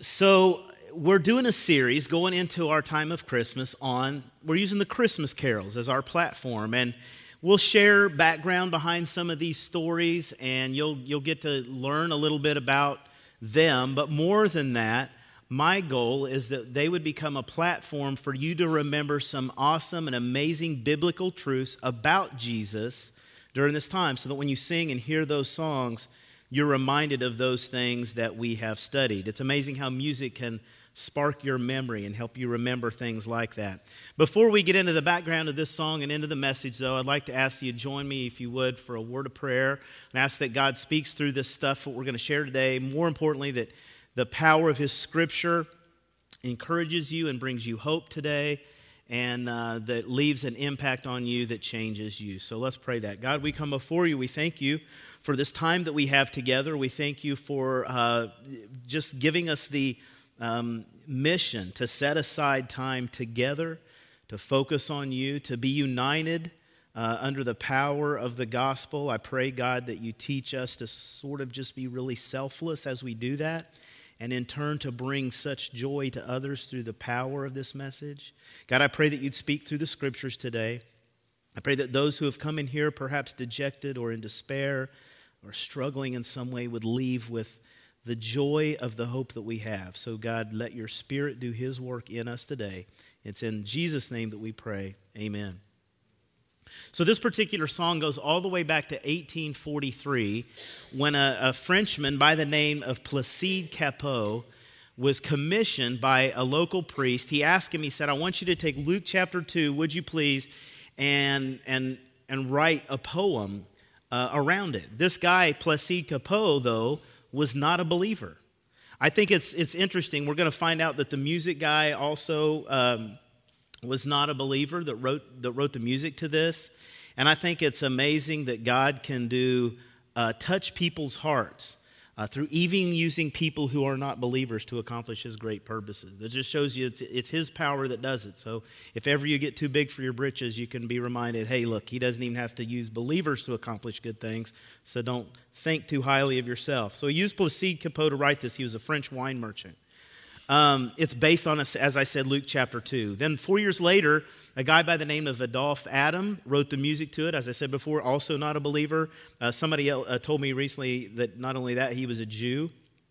So we're doing a series going into our time of Christmas we're using the Christmas carols as our platform, and we'll share background behind some of these stories, and you'll get to learn a little bit about them. But more than that, my goal is that they would become a platform for you to remember some awesome and amazing biblical truths about Jesus during this time, so that when you sing and hear those songs, you're reminded of those things that we have studied. It's amazing how music can spark your memory and help you remember things like that. Before we get into the background of this song and into the message, though, I'd like to ask you to join me, if you would, for a word of prayer and ask that God speaks through this stuff, what we're going to share today. More importantly, that the power of His Scripture encourages you and brings you hope today, and that leaves an impact on you that changes you. So let's pray that. God, we come before you. We thank you for this time that we have together. We thank you for just giving us the mission to set aside time together, to focus on you, to be united under the power of the gospel. I pray, God, that you teach us to sort of just be really selfless as we do that, and in turn to bring such joy to others through the power of this message. God, I pray that you'd speak through the Scriptures today. I pray that those who have come in here perhaps dejected or in despair or struggling in some way would leave with the joy of the hope that we have. So God, let your Spirit do His work in us today. It's in Jesus' name that we pray. Amen. So this particular song goes all the way back to 1843, when a Frenchman by the name of Placide Cappeau was commissioned by a local priest. He asked him, he said, I want you to take Luke chapter 2, would you please, and write a poem around it. This guy, Placide Cappeau, though, was not a believer. I think it's interesting. We're going to find out that the music guy also was not a believer that wrote the music to this. And I think it's amazing that God can touch people's hearts through even using people who are not believers to accomplish His great purposes. That just shows you it's His power that does it. So if ever you get too big for your britches, you can be reminded, hey, look, He doesn't even have to use believers to accomplish good things, so don't think too highly of yourself. So He used Placide Cappeau to write this. He was a French wine merchant. It's based on, as I said, Luke chapter 2. Then 4 years later, a guy by the name of Adolphe Adam wrote the music to it. As I said before, also not a believer. Somebody told me recently that not only that, he was a Jew,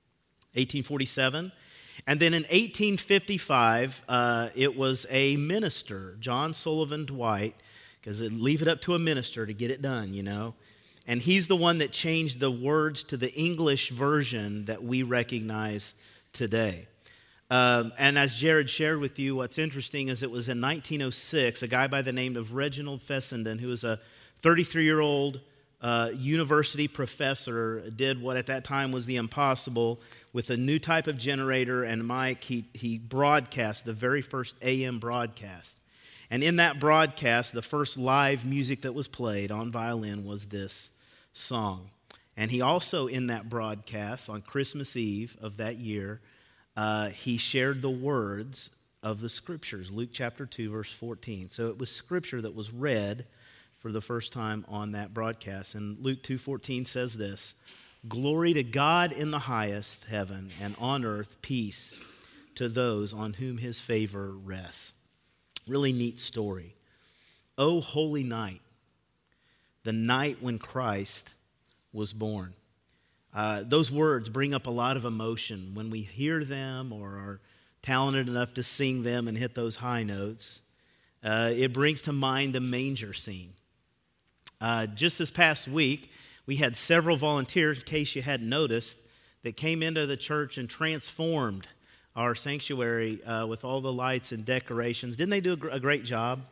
1847. And then in 1855, it was a minister, John Sullivan Dwight, because leave it up to a minister to get it done, you know. And he's the one that changed the words to the English version that we recognize today. And as Jared shared with you, what's interesting is it was in 1906, a guy by the name of Reginald Fessenden, who was a 33-year-old university professor, did what at that time was the impossible. With a new type of generator and mic, he broadcast the very first AM broadcast. And in that broadcast, the first live music that was played on violin was this song. And he also, in that broadcast, on Christmas Eve of that year, he shared the words of the Scriptures, Luke chapter 2, verse 14. So it was Scripture that was read for the first time on that broadcast. And Luke 2:14 says this, "Glory to God in the highest heaven, and on earth peace to those on whom His favor rests." Really neat story. Oh, holy night, the night when Christ was born. Those words bring up a lot of emotion when we hear them or are talented enough to sing them and hit those high notes. It brings to mind the manger scene. Just this past week, we had several volunteers, in case you hadn't noticed, that came into the church and transformed our sanctuary with all the lights and decorations. Didn't they do a great job?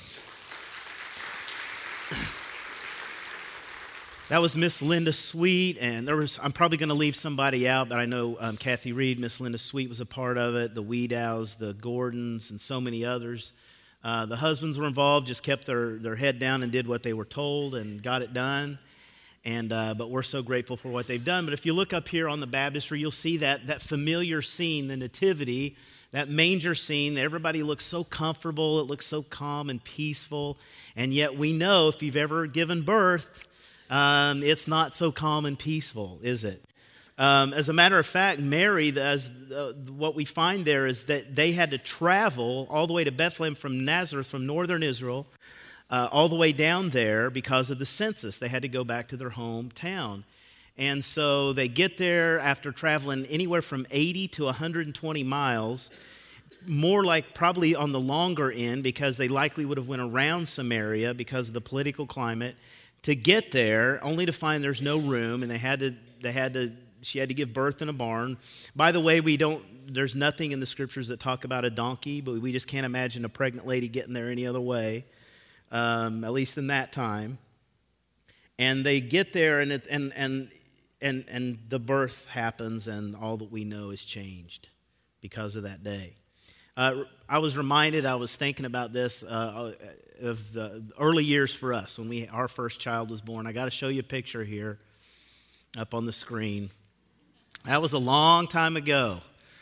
That was Miss Linda Sweet, and I'm probably going to leave somebody out, but I know Kathy Reed, Miss Linda Sweet was a part of it, the Wiedows, the Gordons, and so many others. The husbands were involved, just kept their head down and did what they were told and got it done. But we're so grateful for what they've done. But if you look up here on the baptistry, you'll see that familiar scene, the nativity, that manger scene. Everybody looks so comfortable. It looks so calm and peaceful. And yet we know if you've ever given birth, it's not so calm and peaceful, is it? As a matter of fact, Mary, what we find there is that they had to travel all the way to Bethlehem from Nazareth, from northern Israel, all the way down there because of the census. They had to go back to their hometown. And so they get there after traveling anywhere from 80 to 120 miles, more like probably on the longer end because they likely would have went around Samaria because of the political climate to get there, only to find there's no room, and she had to give birth in a barn. By the way, there's nothing in the scriptures that talk about a donkey, but we just can't imagine a pregnant lady getting there any other way, at least in that time. And they get there, and the birth happens, and all that we know is changed because of that day. I was thinking about this of the early years for us when our first child was born. I got to show you a picture here up on the screen. That was a long time ago.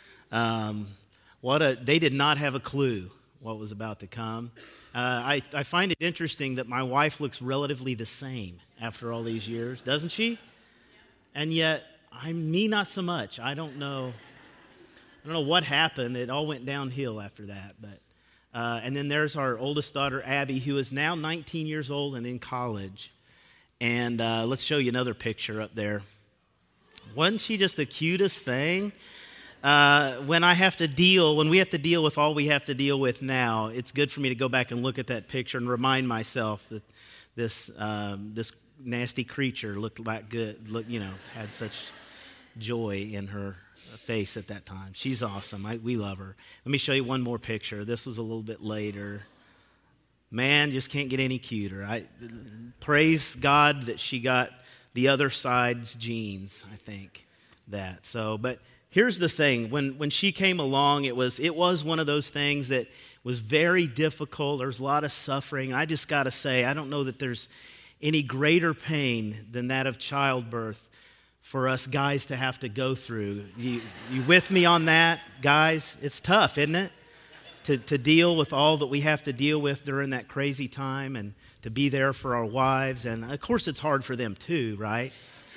They did not have a clue what was about to come. I find it interesting that my wife looks relatively the same after all these years, doesn't she? And yet, me not so much. I don't know what happened. It all went downhill after that. But and then there's our oldest daughter, Abby, who is now 19 years old and in college. And let's show you another picture up there. Wasn't she just the cutest thing? When we have to deal with all we have to deal with now, it's good for me to go back and look at that picture and remind myself that this nasty creature looked like had such joy in her face at that time. She's awesome. We love her. Let me show you one more picture. This was a little bit later. Man, just can't get any cuter. Praise God that she got the other side's genes, I think that. So, but here's the thing. When she came along, it was one of those things that was very difficult. There's a lot of suffering. I just got to say, I don't know that there's any greater pain than that of childbirth for us guys to have to go through. You with me on that, guys? It's tough, isn't it? To deal with all that we have to deal with during that crazy time and to be there for our wives. And, of course, it's hard for them too, right?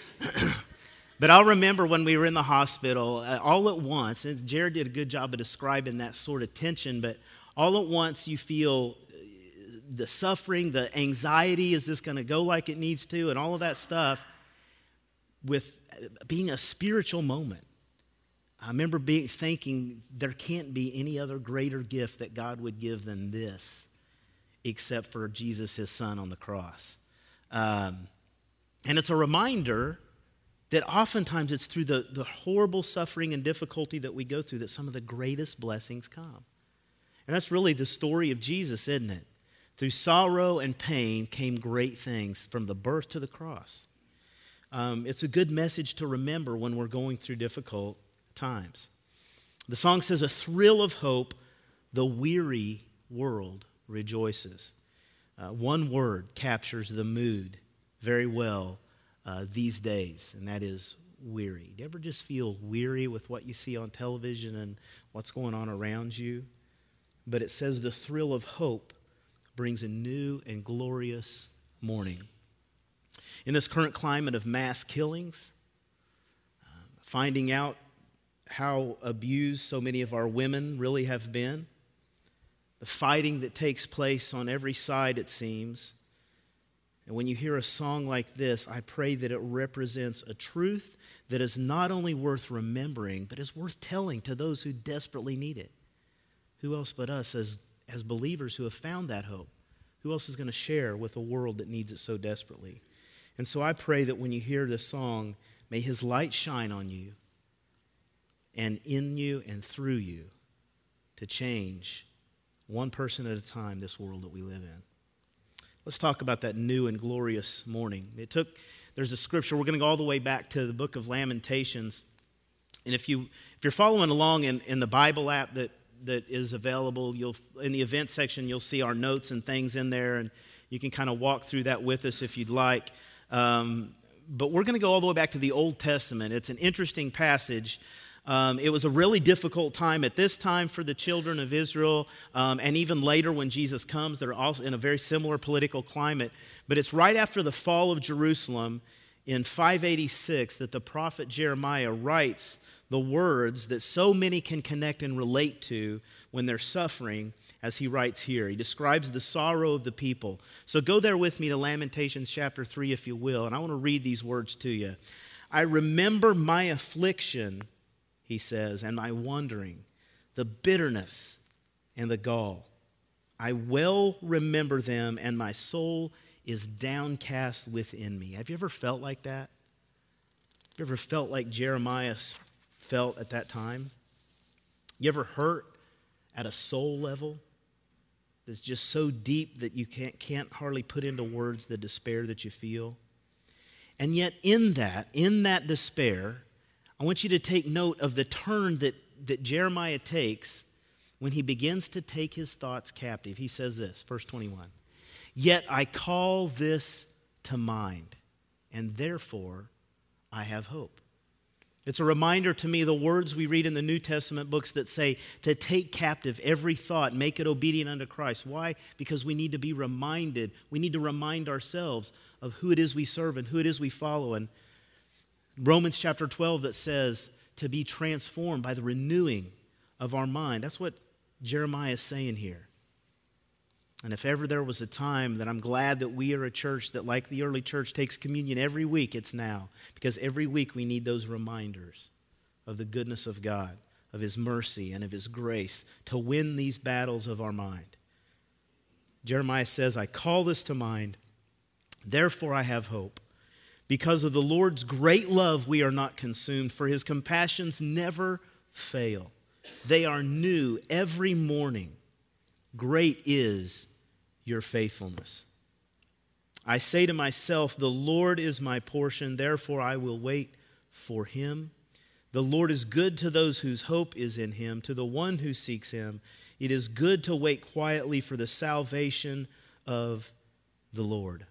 But I'll remember when we were in the hospital, all at once, and Jared did a good job of describing that sort of tension, but all at once you feel the suffering, the anxiety, is this going to go like it needs to, and all of that stuff with being a spiritual moment. I remember thinking there can't be any other greater gift that God would give than this, except for Jesus, his son, on the cross. And it's a reminder that oftentimes it's through the horrible suffering and difficulty that we go through that some of the greatest blessings come. And that's really the story of Jesus, isn't it? Through sorrow and pain came great things from the birth to the cross. It's a good message to remember when we're going through difficult times. The song says, "A thrill of hope, the weary world rejoices." One word captures the mood very well these days, and that is weary. Do you ever just feel weary with what you see on television and what's going on around you? But it says the thrill of hope brings a new and glorious morning. In this current climate of mass killings, finding out how abused so many of our women really have been, the fighting that takes place on every side, it seems. And when you hear a song like this, I pray that it represents a truth that is not only worth remembering, but is worth telling to those who desperately need it. Who else but us as believers who have found that hope? Who else is going to share with a world that needs it so desperately? And so I pray that when you hear this song, may his light shine on you and in you and through you to change one person at a time this world that we live in. Let's talk about that new and glorious morning. There's a scripture, we're going to go all the way back to the book of Lamentations. And if you're following along in the Bible app that is available, in the event section, you'll see our notes and things in there, and you can kind of walk through that with us if you'd like. But we're going to go all the way back to the Old Testament. It's an interesting passage. It was a really difficult time at this time for the children of Israel, and even later when Jesus comes, they're also in a very similar political climate. But it's right after the fall of Jerusalem, in 586 that the prophet Jeremiah writes the words that so many can connect and relate to when they're suffering, as he writes here. He describes the sorrow of the people. So go there with me to Lamentations chapter 3, if you will, and I want to read these words to you. I remember my affliction, he says, and my wandering, the bitterness and the gall. I well remember them, and my soul is downcast within me. Have you ever felt like that? Have you ever felt like Jeremiah felt at that time? You ever hurt at a soul level that's just so deep that you can't hardly put into words the despair that you feel? And yet in that despair, I want you to take note of the turn that Jeremiah takes when he begins to take his thoughts captive. He says this, verse 21, "Yet I call this to mind, and therefore I have hope." It's a reminder to me, the words we read in the New Testament books that say to take captive every thought, make it obedient unto Christ. Why? Because we need to be reminded. We need to remind ourselves of who it is we serve and who it is we follow. And Romans chapter 12 that says to be transformed by the renewing of our mind. That's what Jeremiah is saying here. And if ever there was a time that I'm glad that we are a church that, like the early church, takes communion every week, it's now. Because every week we need those reminders of the goodness of God, of His mercy and of His grace to win these battles of our mind. Jeremiah says, I call this to mind, therefore I have hope. Because of the Lord's great love we are not consumed, for His compassions never fail. They are new every morning. Great is your faithfulness. I say to myself, the Lord is my portion, therefore I will wait for Him. The Lord is good to those whose hope is in Him, to the one who seeks Him. It is good to wait quietly for the salvation of the Lord.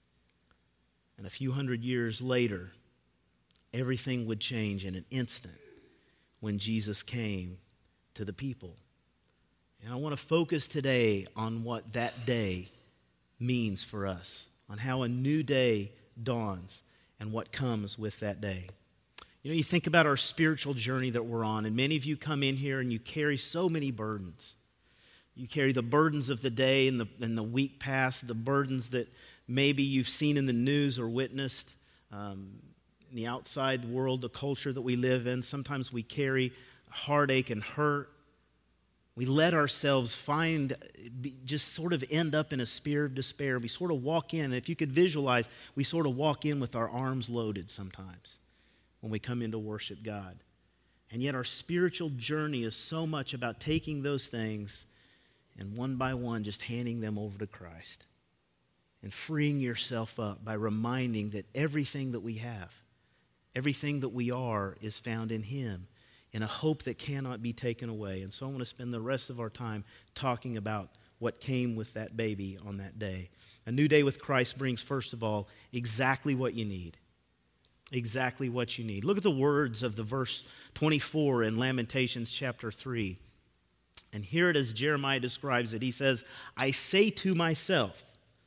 And a few hundred years later, everything would change in an instant when Jesus came to the people. And I want to focus today on what that day means for us, on how a new day dawns and what comes with that day. You know, you think about our spiritual journey that we're on, and many of you come in here and you carry so many burdens. You carry the burdens of the day and the week past, the burdens that maybe you've seen in the news or witnessed in the outside world, the culture that we live in. Sometimes we carry heartache and hurt. We let ourselves just sort of end up in a spirit of despair. We sort of walk in, and if you could visualize, we sort of walk in with our arms loaded sometimes when we come in to worship God. And yet our spiritual journey is so much about taking those things and one by one just handing them over to Christ and freeing yourself up by reminding that everything that we have, everything that we are is found in Him, in a hope that cannot be taken away. And so I want to spend the rest of our time talking about what came with that baby on that day. A new day with Christ brings, first of all, exactly what you need. Exactly what you need. Look at the words of the verse 24 in Lamentations chapter 3. And here it is, Jeremiah describes it. He says, I say to myself,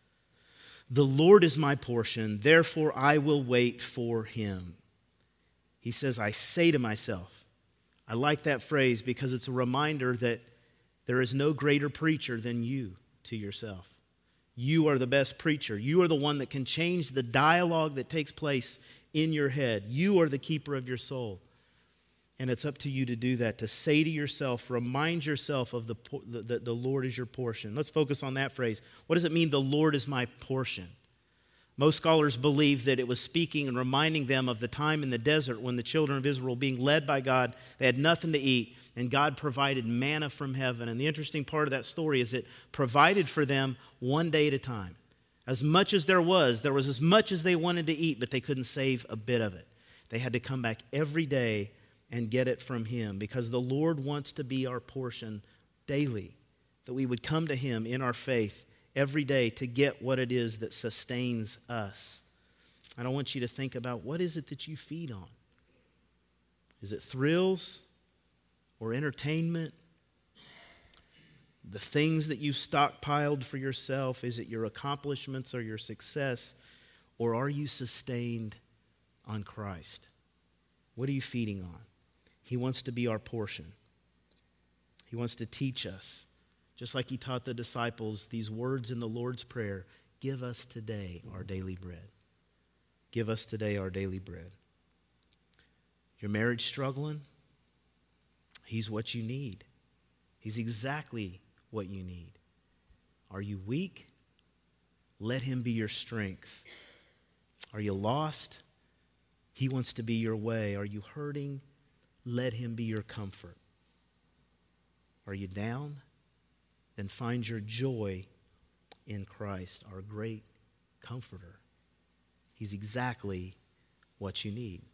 the Lord is my portion, therefore I will wait for Him. He says, I say to myself. I like that phrase because it's a reminder that there is no greater preacher than you to yourself. You are the best preacher. You are the one that can change the dialogue that takes place in your head. You are the keeper of your soul. And it's up to you to do that, to say to yourself, remind yourself of the Lord is your portion. Let's focus on that phrase. What does it mean, the Lord is my portion? Most scholars believe that it was speaking and reminding them of the time in the desert when the children of Israel, being led by God, they had nothing to eat, and God provided manna from heaven. And the interesting part of that story is it provided for them one day at a time. As much as there was as much as they wanted to eat, but they couldn't save a bit of it. They had to come back every day and get it from Him, because the Lord wants to be our portion daily, that we would come to Him in our faith every day to get what it is that sustains us. And I want you to think about, what is it that you feed on? Is it thrills or entertainment? The things that you've stockpiled for yourself? Is it your accomplishments or your success? Or are you sustained on Christ? What are you feeding on? He wants to be our portion. He wants to teach us, just like he taught the disciples these words in the Lord's Prayer, give us today our daily bread. Give us today our daily bread. Your marriage struggling? He's what you need. He's exactly what you need. Are you weak? Let him be your strength. Are you lost? He wants to be your way. Are you hurting? Let him be your comfort. Are you down? Then find your joy in Christ, our great comforter. He's exactly what you need.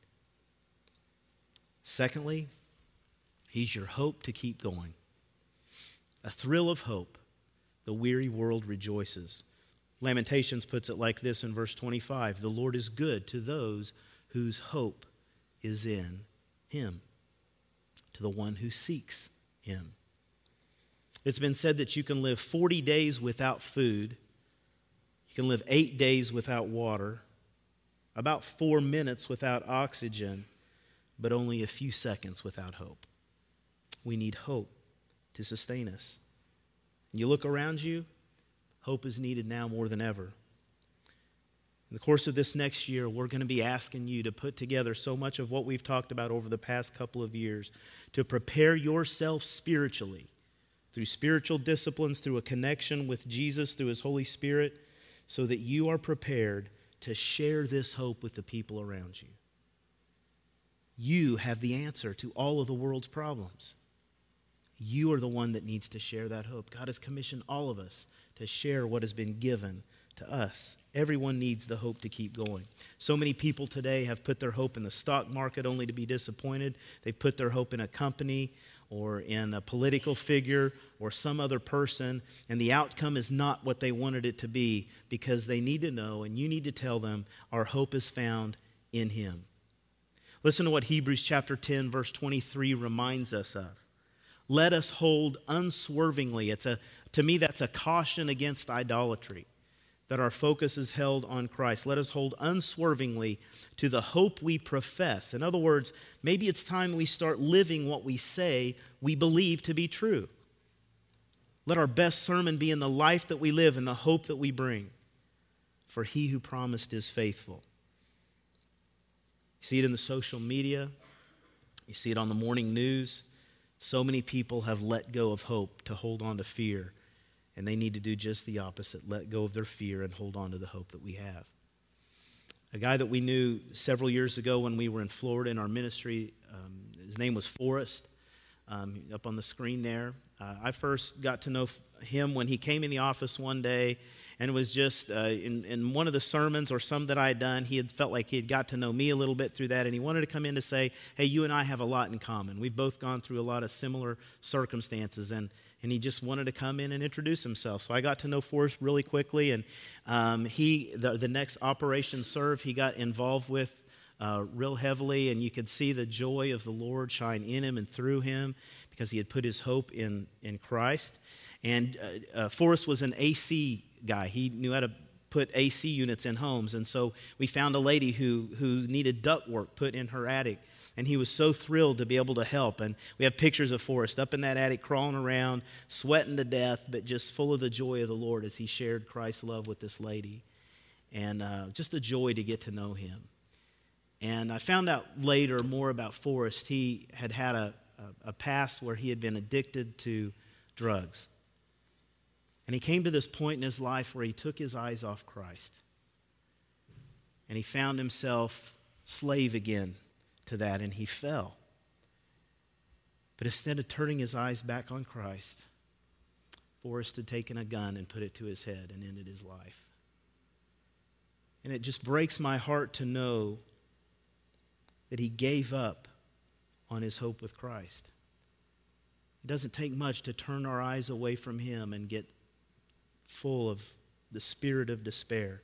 Secondly, he's your hope to keep going. A thrill of hope. The weary world rejoices. Lamentations puts it like this in verse 25. The Lord is good to those whose hope is in him, to the one who seeks him. It's been said that you can live 40 days without food. You can live 8 days without water, about 4 minutes without oxygen, but only a few seconds without hope. We need hope to sustain us. You look around you, hope is needed now more than ever. In the course of this next year, we're going to be asking you to put together so much of what we've talked about over the past couple of years to prepare yourself spiritually through spiritual disciplines, through a connection with Jesus, through his Holy Spirit, so that you are prepared to share this hope with the people around you. You have the answer to all of the world's problems. You are the one that needs to share that hope. God has commissioned all of us to share what has been given to us. Everyone needs the hope to keep going. So many people today have put their hope in the stock market only to be disappointed. They've put their hope in a company or in a political figure or some other person, and the outcome is not what they wanted it to be, because they need to know, and you need to tell them, our hope is found in him. Listen to what Hebrews chapter 10, verse 23 reminds us of. Let us hold unswervingly. To me, that's a caution against idolatry, that our focus is held on Christ. Let us hold unswervingly to the hope we profess. In other words, maybe it's time we start living what we say we believe to be true. Let our best sermon be in the life that we live and the hope that we bring. For he who promised is faithful. You see it in the social media. You see it on the morning news. So many people have let go of hope to hold on to fear, and they need to do just the opposite. Let go of their fear and hold on to the hope that we have. A guy that we knew several years ago when we were in Florida in our ministry, his name was Forrest, up on the screen there. I first got to know him when he came in the office one day, and it was just in one of the sermons or some that I had done, he had felt like he had got to know me a little bit through that, and he wanted to come in to say, hey, you and I have a lot in common. We've both gone through a lot of similar circumstances, and he just wanted to come in and introduce himself. So I got to know Forrest really quickly, and the next Operation Serve he got involved with real heavily, and you could see the joy of the Lord shine in him and through him because he had put his hope in Christ. And Forrest was an AC guy. He knew how to put AC units in homes, and so we found a lady who needed ductwork put in her attic, and he was so thrilled to be able to help. And we have pictures of Forrest up in that attic crawling around, sweating to death, but just full of the joy of the Lord as he shared Christ's love with this lady. And just a joy to get to know him. And I found out later more about Forrest. He had a past where he had been addicted to drugs. And he came to this point in his life where he took his eyes off Christ. And he found himself slave again to that, and he fell. But instead of turning his eyes back on Christ, Forrest had taken a gun and put it to his head and ended his life. And it just breaks my heart to know that he gave up on his hope with Christ. It doesn't take much to turn our eyes away from him and get full of the spirit of despair.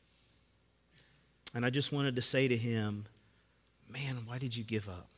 And I just wanted to say to him, man, why did you give up?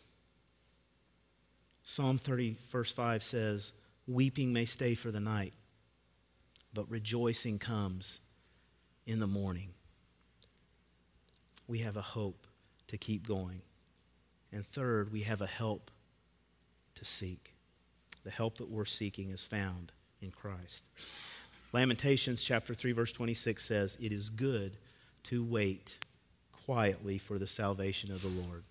Psalm 30, verse 5 says, weeping may stay for the night, but rejoicing comes in the morning. We have a hope to keep going. And third, we have a help to seek. The help that we're seeking is found in Christ. Lamentations chapter 3, verse 26 says, "It is good to wait quietly for the salvation of the Lord."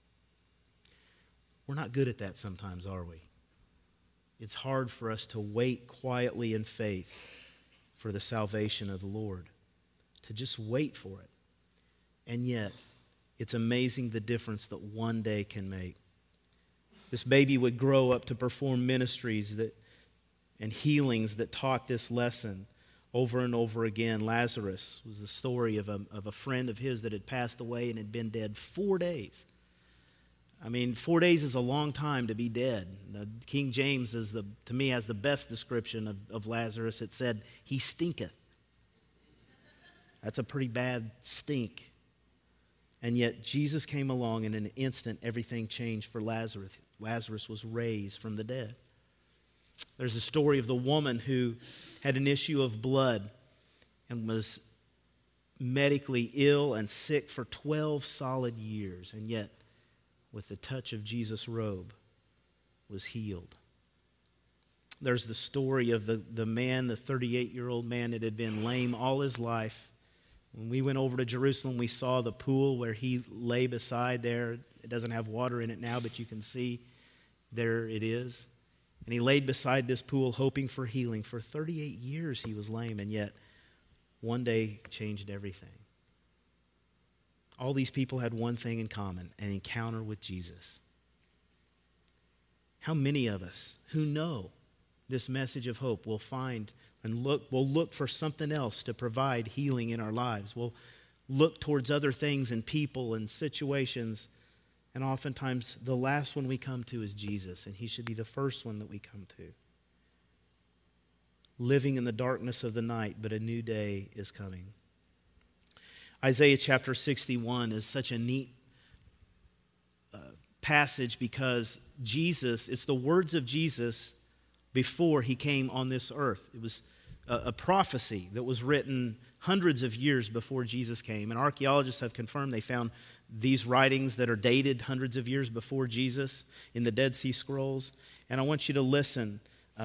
We're not good at that sometimes, are we? It's hard for us to wait quietly in faith for the salvation of the Lord, to just wait for it. And yet, it's amazing the difference that one day can make. This baby would grow up to perform ministries and healings that taught this lesson over and over again. Lazarus was the story of a friend of his that had passed away and had been dead 4 days. I mean, 4 days is a long time to be dead. King James, to me, has the best description of Lazarus. It said, "He stinketh." That's a pretty bad stink. And yet Jesus came along, and in an instant, everything changed for Lazarus. Lazarus was raised from the dead. There's a story of the woman who had an issue of blood and was medically ill and sick for 12 solid years, and yet, with the touch of Jesus' robe, was healed. There's the story of the man, the 38-year-old man that had been lame all his life. When we went over to Jerusalem, we saw the pool where he lay beside there. It doesn't have water in it now, but you can see there it is. And he laid beside this pool hoping for healing. For 38 years he was lame, and yet one day changed everything. All these people had one thing in common, an encounter with Jesus. How many of us who know this message of hope will find and we'll look for something else to provide healing in our lives? We'll look towards other things and people and situations, and oftentimes the last one we come to is Jesus, and he should be the first one that we come to. Living in the darkness of the night, but a new day is coming. Isaiah chapter 61 is such a neat passage because it's the words of Jesus before he came on this earth. It was a prophecy that was written hundreds of years before Jesus came. And archaeologists have confirmed they found these writings that are dated hundreds of years before Jesus in the Dead Sea Scrolls. And I want you to listen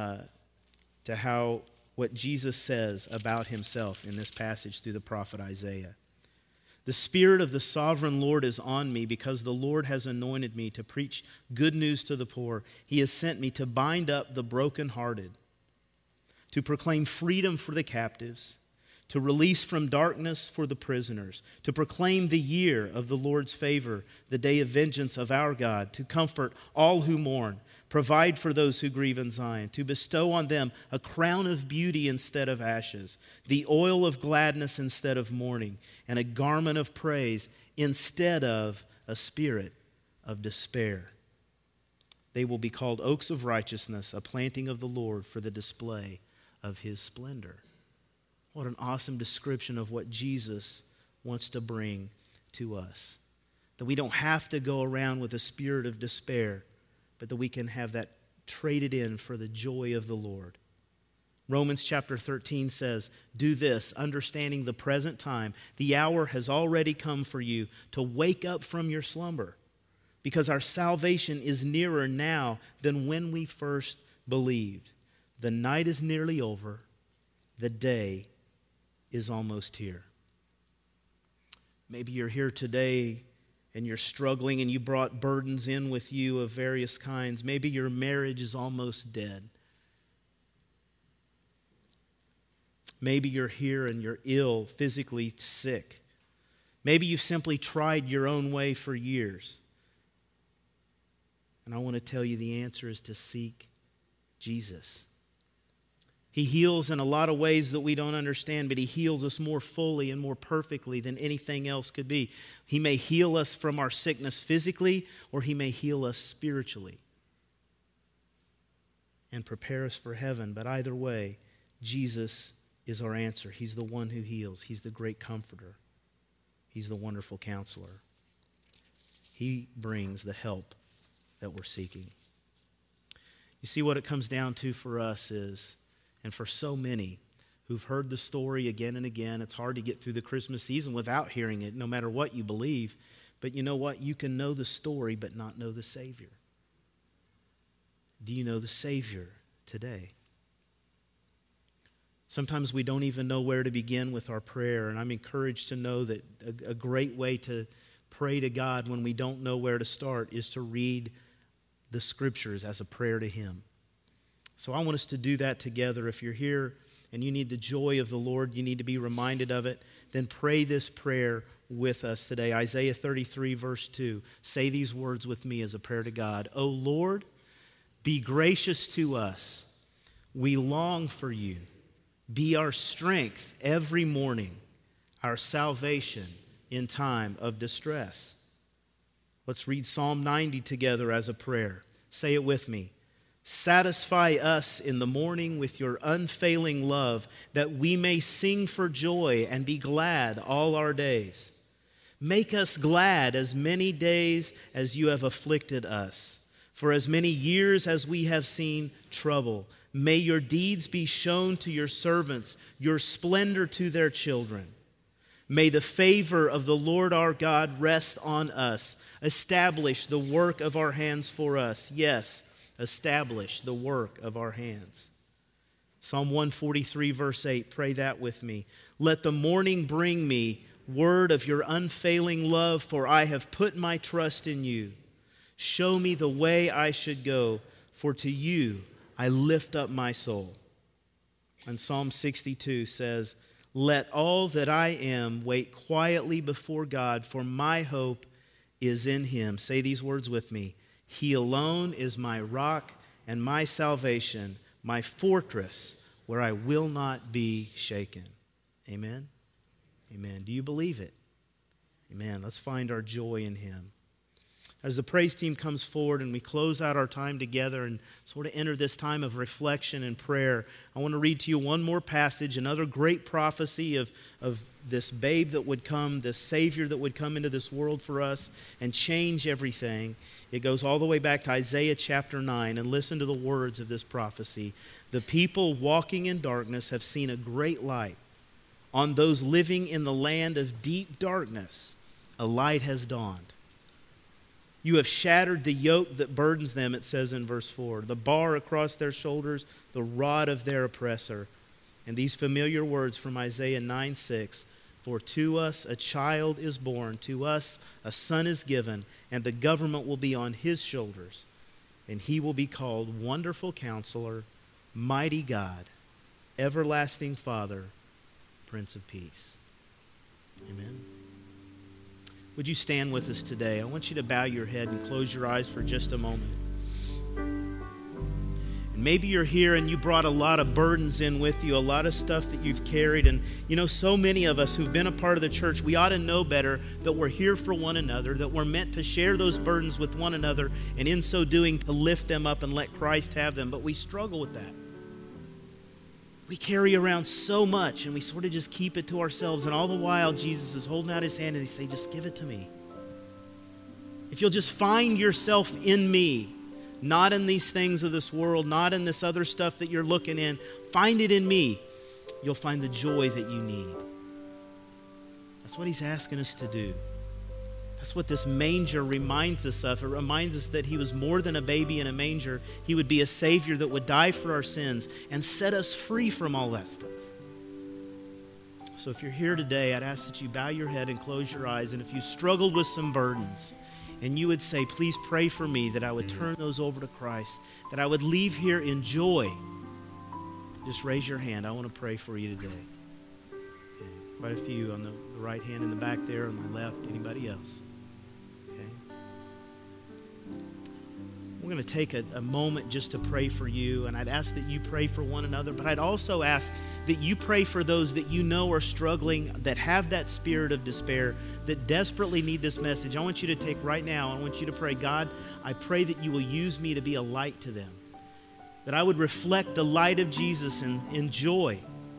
to what Jesus says about himself in this passage through the prophet Isaiah. "The Spirit of the sovereign Lord is on me because the Lord has anointed me to preach good news to the poor. He has sent me to bind up the brokenhearted, to proclaim freedom for the captives, to release from darkness for the prisoners, to proclaim the year of the Lord's favor, the day of vengeance of our God, to comfort all who mourn, provide for those who grieve in Zion, to bestow on them a crown of beauty instead of ashes, the oil of gladness instead of mourning, and a garment of praise instead of a spirit of despair. They will be called oaks of righteousness, a planting of the Lord for the display of his splendor." What an awesome description of what Jesus wants to bring to us. That we don't have to go around with a spirit of despair, but that we can have that traded in for the joy of the Lord. Romans chapter 13 says, "Do this, understanding the present time, the hour has already come for you to wake up from your slumber, because our salvation is nearer now than when we first believed. The night is nearly over, the day is almost here." Maybe you're here today and you're struggling and you brought burdens in with you of various kinds. Maybe your marriage is almost dead. Maybe you're here and you're ill, physically sick. Maybe you've simply tried your own way for years. And I want to tell you the answer is to seek Jesus. He heals in a lot of ways that we don't understand, but he heals us more fully and more perfectly than anything else could be. He may heal us from our sickness physically, or he may heal us spiritually and prepare us for heaven. But either way, Jesus is our answer. He's the one who heals. He's the great comforter. He's the wonderful counselor. He brings the help that we're seeking. You see, what it comes down to for us is, and for so many who've heard the story again and again, it's hard to get through the Christmas season without hearing it, no matter what you believe. But you know what? You can know the story but not know the Savior. Do you know the Savior today? Sometimes we don't even know where to begin with our prayer, and I'm encouraged to know that a great way to pray to God when we don't know where to start is to read the Scriptures as a prayer to Him. So I want us to do that together. If you're here and you need the joy of the Lord, you need to be reminded of it, then pray this prayer with us today. Isaiah 33, verse 2. Say these words with me as a prayer to God. O Lord, be gracious to us. We long for you. Be our strength every morning, our salvation in time of distress. Let's read Psalm 90 together as a prayer. Say it with me. Satisfy us in the morning with your unfailing love, that we may sing for joy and be glad all our days. Make us glad as many days as you have afflicted us. For as many years as we have seen trouble, may your deeds be shown to your servants, your splendor to their children. May the favor of the Lord our God rest on us. Establish the work of our hands for us. Yes, establish the work of our hands. Psalm 143, verse 8, pray that with me. Let the morning bring me word of your unfailing love, for I have put my trust in you. Show me the way I should go, for to you I lift up my soul. And Psalm 62 says, let all that I am wait quietly before God, for my hope is in Him. Say these words with me. He alone is my rock and my salvation, my fortress where I will not be shaken. Amen? Amen. Do you believe it? Amen. Let's find our joy in Him. As the praise team comes forward and we close out our time together and sort of enter this time of reflection and prayer, I want to read to you one more passage, another great prophecy of this babe that would come, this Savior that would come into this world for us and change everything. It goes all the way back to Isaiah chapter 9, and listen to the words of this prophecy. The people walking in darkness have seen a great light. On those living in the land of deep darkness, a light has dawned. You have shattered the yoke that burdens them, it says in verse 4, the bar across their shoulders, the rod of their oppressor. And these familiar words from Isaiah 9:6, for to us a child is born, to us a son is given, and the government will be on his shoulders. And he will be called Wonderful Counselor, Mighty God, Everlasting Father, Prince of Peace. Amen. Would you stand with us today? I want you to bow your head and close your eyes for just a moment. And maybe you're here and you brought a lot of burdens in with you, a lot of stuff that you've carried. And you know, so many of us who've been a part of the church, we ought to know better that we're here for one another, that we're meant to share those burdens with one another, and in so doing, to lift them up and let Christ have them. But we struggle with that. We carry around so much and we sort of just keep it to ourselves, and all the while Jesus is holding out His hand and He says, just give it to me. If you'll just find yourself in me, not in these things of this world, not in this other stuff that you're looking in, find it in me, you'll find the joy that you need. That's what He's asking us to do. That's what this manger reminds us of. It reminds us that He was more than a baby in a manger. He would be a Savior that would die for our sins and set us free from all that stuff. So if you're here today, I'd ask that you bow your head and close your eyes. And if you struggled with some burdens, and you would say, please pray for me, that I would turn those over to Christ, that I would leave here in joy, just raise your hand. I want to pray for you today. Okay. Quite a few on the right hand in the back there, on my left. Anybody else? We're going to take a moment just to pray for you, and I'd ask that you pray for one another, but I'd also ask that you pray for those that you know are struggling, that have that spirit of despair, that desperately need this message. I want you to take right now, I want you to pray, God, I pray that you will use me to be a light to them, that I would reflect the light of Jesus in joy.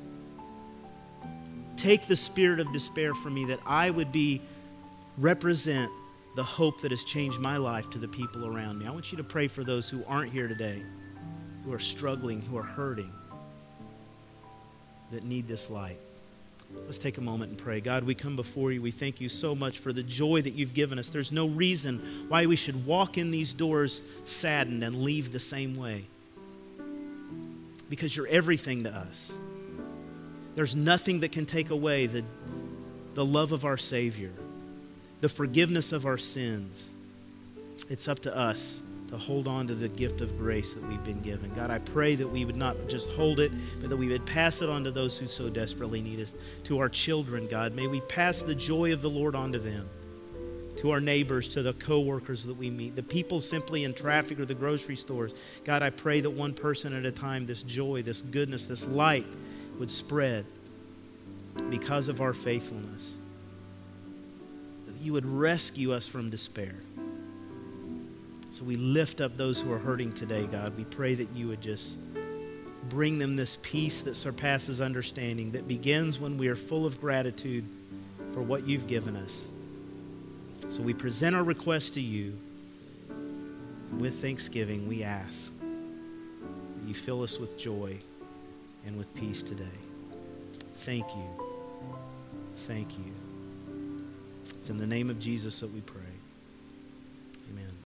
Take the spirit of despair from me, that I would represent the hope that has changed my life to the people around me. I want you to pray for those who aren't here today, who are struggling, who are hurting, that need this light. Let's take a moment and pray. God, we come before you. We thank you so much for the joy that you've given us. There's no reason why we should walk in these doors saddened and leave the same way. Because you're everything to us. There's nothing that can take away the love of our Savior, the forgiveness of our sins. It's up to us to hold on to the gift of grace that we've been given. God, I pray that we would not just hold it, but that we would pass it on to those who so desperately need us. To our children, God, may we pass the joy of the Lord on to them. To our neighbors, to the co-workers that we meet, the people simply in traffic or the grocery stores. God, I pray that one person at a time, this joy, this goodness, this light would spread because of our faithfulness. That you would rescue us from despair. So we lift up those who are hurting today, God. We pray that you would just bring them this peace that surpasses understanding, that begins when we are full of gratitude for what you've given us. So we present our request to you. With thanksgiving, we ask that you fill us with joy and with peace today. Thank you. Thank you. It's in the name of Jesus that we pray.